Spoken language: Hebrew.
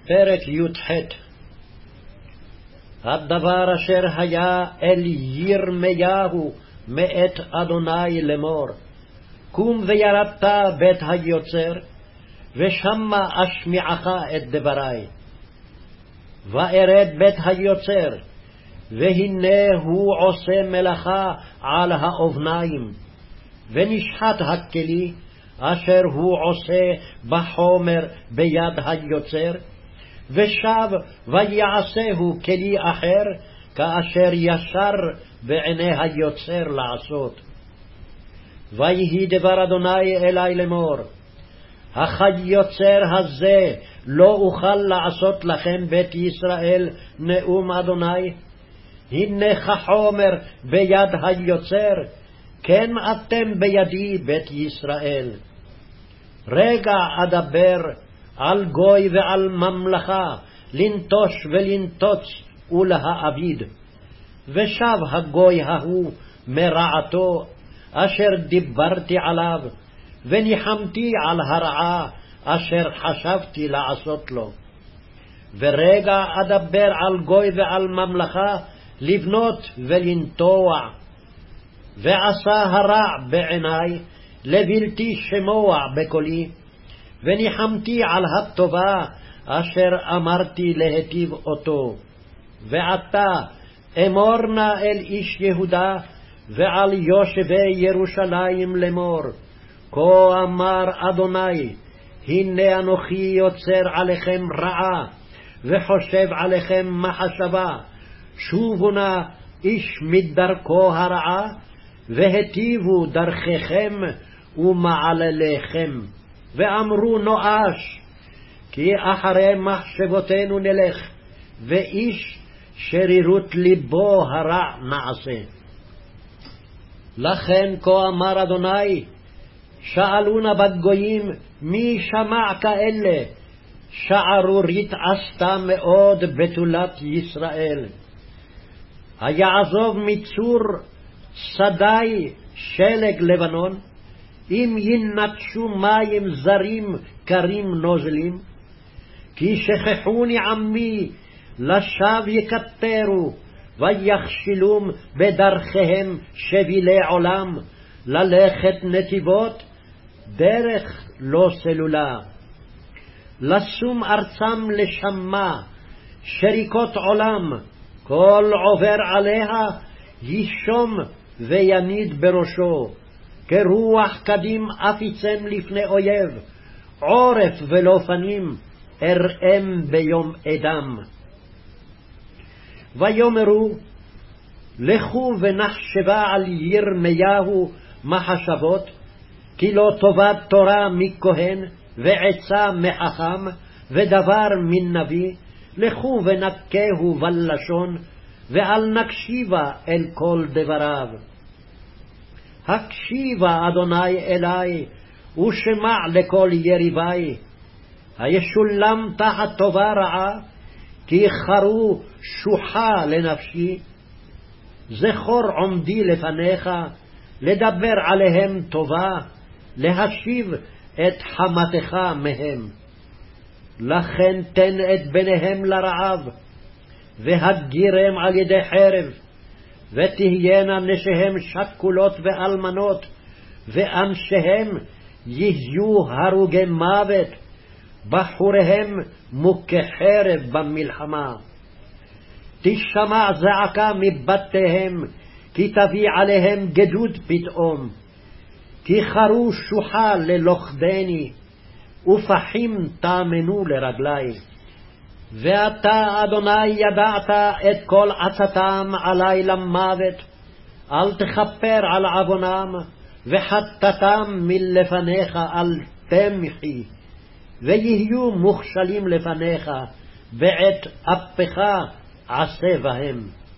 פרק י"ח. הדבר אשר היה אל ירמיהו מאת אדוני לאמור, קום וירדת בית היוצר, ושמה אשמיעך את דברי. וארד בית היוצר, והנה הוא עושה מלאכה על האבניים, ונשחט הכלי אשר הוא עושה בחומר ביד היוצר, ושב ויעשהו כלי אחר, כאשר ישר בעיני היוצר לעשות. ויהי דבר אדוני אלי לאמור, היוצר הזה לא אוכל לעשות לכם בית ישראל נאום אדוני? הנה כחומר ביד היוצר, כן אתם בידי בית ישראל. רגע אדבר על גוי ועל ממלכה, לנטוש ולנטוץ ולהאביד. ושב הגוי ההוא מרעתו אשר דיברתי עליו, וניחמתי על הרעה אשר חשבתי לעשות לו. ורגע אדבר על גוי ועל ממלכה, לבנות ולנטוע. ועשה הרע בעיני, לבלתי שמוע בקולי, וניחמתי על הטובה אשר אמרתי להיטיב אותו. ועתה אמור נא אל איש יהודה ועל יושבי ירושלים לאמור, כה אמר אדוני, הנה אנוכי יוצר עליכם רעה, וחושב עליכם מחשבה. שובו נא איש מדרכו הרעה, והטיבו דרכיכם ומעלליכם. ואמרו נואש, כי אחרי מחשבותינו נלך, ואיש שרירות ליבו הרע נעשה. לכן כה אמר אדוני, שאלו נא בגויים, מי שמע כאלה? שערורית עשתה מאוד בתולת ישראל. היעזוב מצור שדי שלג לבנון, אם ינטשו מים זרים קרים נוזלים. כי שכחוני עמי, לשווא יקטרו, ויכשילום בדרכיהם שבילי עולם, ללכת נתיבות, דרך לא סלולה. לשום ארצם לשמה, שריקות עולם, כל עובר עליה ישום ויניד בראשו. כרוח קדים אפיצם לפני אויב, עורף ולא פנים אראם ביום אדם. ויאמרו, לכו ונחשבה על ירמיהו מחשבות, כי לא טובת תורה מכהן, ועצה מחכם, ודבר מן נביא. לכו ונקהו בלשון, ואל נקשיבה אל כל דבריו. הקשיבה אדוני אלי, ושמע לכל יריבי. הישולם תחת טובה רעה, כי חרו שוחה לנפשי. זכור עומדי לפניך, לדבר עליהם טובה, להשיב את חמתך מהם. לכן תן את בניהם לרעב, והגירם על ידי חרב, ותהיינה נשיהם שכולות ואלמנות, ואנשיהם יהיו הרוגי מוות, בחוריהם מוכי חרב במלחמה. תשמע זעקה מבתיהם, כי תביא עליהם גדוד פתאום. כי חרו שוחה ללוכדני, ופחים תאמנו לרגלי. ואתה אדוני ידעת את כל עצתם עלי למוות, אל תכפר על עוונם, וחטאתם מלפניך אל תמחי. ויהיו מוכשלים לפניך, בעת אפך עשה בהם.